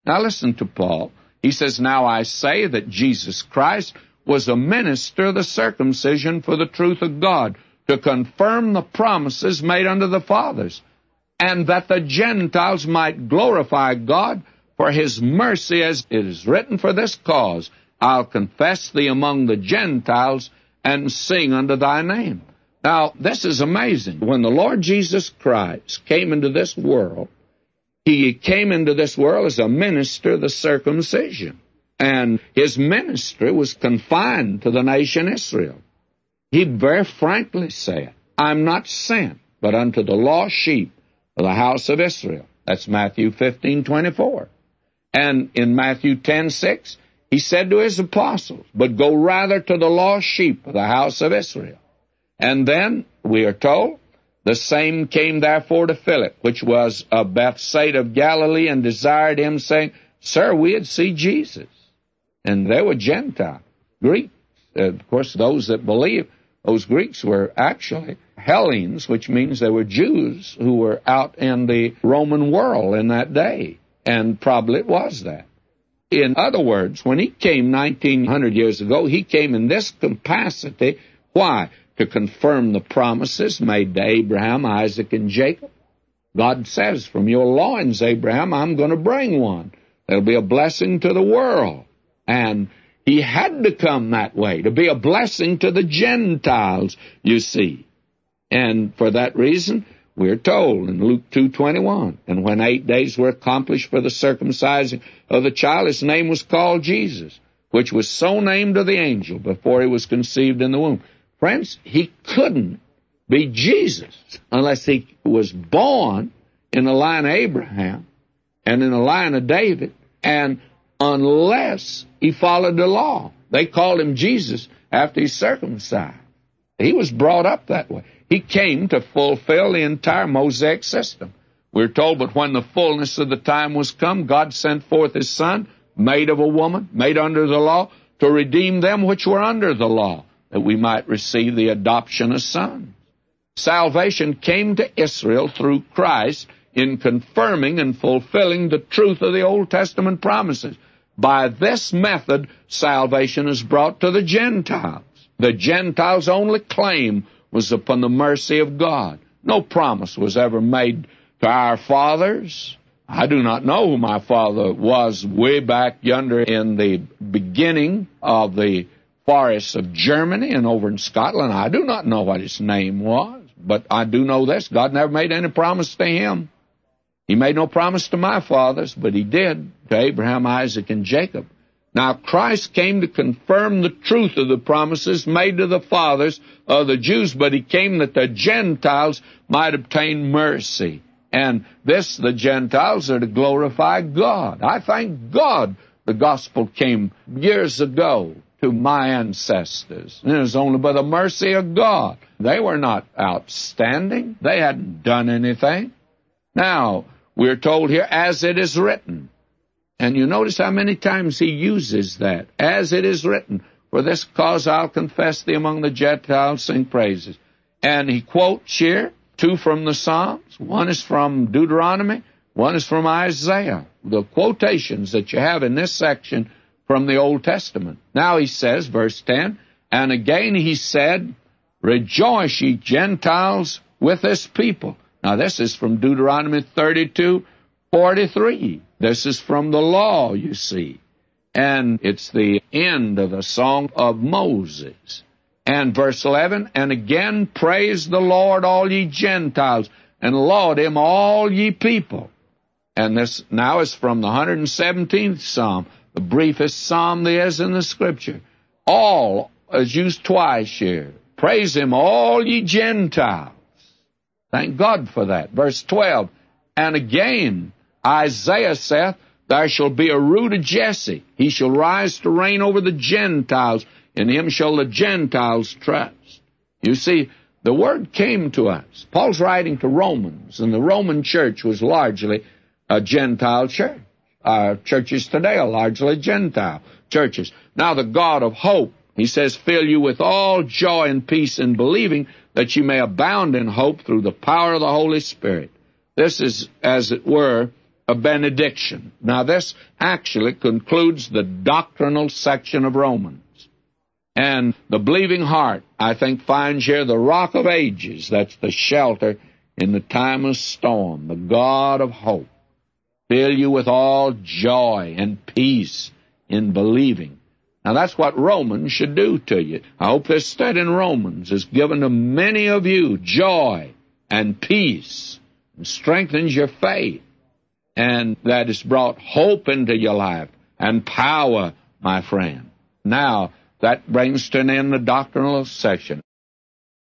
Now listen to Paul. He says, now I say that Jesus Christ was a minister of the circumcision for the truth of God, to confirm the promises made unto the fathers, and that the Gentiles might glorify God for his mercy, as it is written, for this cause I'll confess thee among the Gentiles and sing unto thy name. Now, this is amazing. When the Lord Jesus Christ came into this world, he came into this world as a minister of the circumcision. And his ministry was confined to the nation Israel. He very frankly said, I'm not sent but unto the lost sheep of the house of Israel. That's Matthew 15:24. And in Matthew 10:6, he said to his apostles, but go rather to the lost sheep of the house of Israel. And then, we are told, the same came therefore to Philip, which was of Bethsaida of Galilee, and desired him, saying, Sir, we'd see Jesus. And they were Gentiles, Greeks. Of course, those that believe, those Greeks were actually Hellenes, which means they were Jews who were out in the Roman world in that day. And probably it was that. In other words, when he came 1900 years ago, he came in this capacity. Why? To confirm the promises made to Abraham, Isaac, and Jacob. God says, from your loins, Abraham, I'm going to bring one. There'll be a blessing to the world. And he had to come that way, to be a blessing to the Gentiles, you see. And for that reason, we're told in Luke 2:21, and when 8 days were accomplished for the circumcising of the child, his name was called Jesus, which was so named of the angel before he was conceived in the womb. Friends, he couldn't be Jesus unless he was born in the line of Abraham and in the line of David, and unless he followed the law. They called him Jesus after he's circumcised. He was brought up that way. He came to fulfill the entire Mosaic system. We're told, but when the fullness of the time was come, God sent forth his Son, made of a woman, made under the law, to redeem them which were under the law, that we might receive the adoption of sons. Salvation came to Israel through Christ in confirming and fulfilling the truth of the Old Testament promises. By this method, salvation is brought to the Gentiles. The Gentiles' only claim was upon the mercy of God. No promise was ever made to our fathers. I do not know who my father was way back yonder in the beginning of the forests of Germany and over in Scotland. I do not know what his name was, but I do know this. God never made any promise to him. He made no promise to my fathers, but he did to Abraham, Isaac, and Jacob. Now, Christ came to confirm the truth of the promises made to the fathers of the Jews, but he came that the Gentiles might obtain mercy. And this, the Gentiles, are to glorify God. I thank God the gospel came years ago to my ancestors. And it was only by the mercy of God. They were not outstanding. They hadn't done anything. Now, we're told here, as it is written. And you notice how many times he uses that. As it is written, for this cause I'll confess thee among the Gentiles, sing praises. And he quotes here 2 from the Psalms. One is from Deuteronomy. One is from Isaiah. The quotations that you have in this section from the Old Testament. Now he says, verse 10, and again he said, rejoice, ye Gentiles, with this people. Now this is from Deuteronomy 32:43. This is from the law, you see. And it's the end of the song of Moses. And verse 11, and again praise the Lord, all ye Gentiles, and laud him, all ye people. And this now is from the 117th Psalm, the briefest psalm there is in the Scripture. All is used twice here. Praise him, all ye Gentiles. Thank God for that. Verse 12, and again Isaiah saith, there shall be a root of Jesse. He shall rise to reign over the Gentiles. In him shall the Gentiles trust. You see, the word came to us. Paul's writing to Romans, and the Roman church was largely a Gentile church. Our churches today are largely Gentile churches. Now the God of hope, he says, fill you with all joy and peace in believing, that you may abound in hope through the power of the Holy Spirit. This is, as it were, a benediction. Now, this actually concludes the doctrinal section of Romans. And the believing heart, I think, finds here the rock of ages. That's the shelter in the time of storm, the God of hope. Fill you with all joy and peace in believing. Now, that's what Romans should do to you. I hope this study in Romans has given to many of you joy and peace and strengthens your faith, and that has brought hope into your life and power, my friend. Now, that brings to an end the doctrinal section.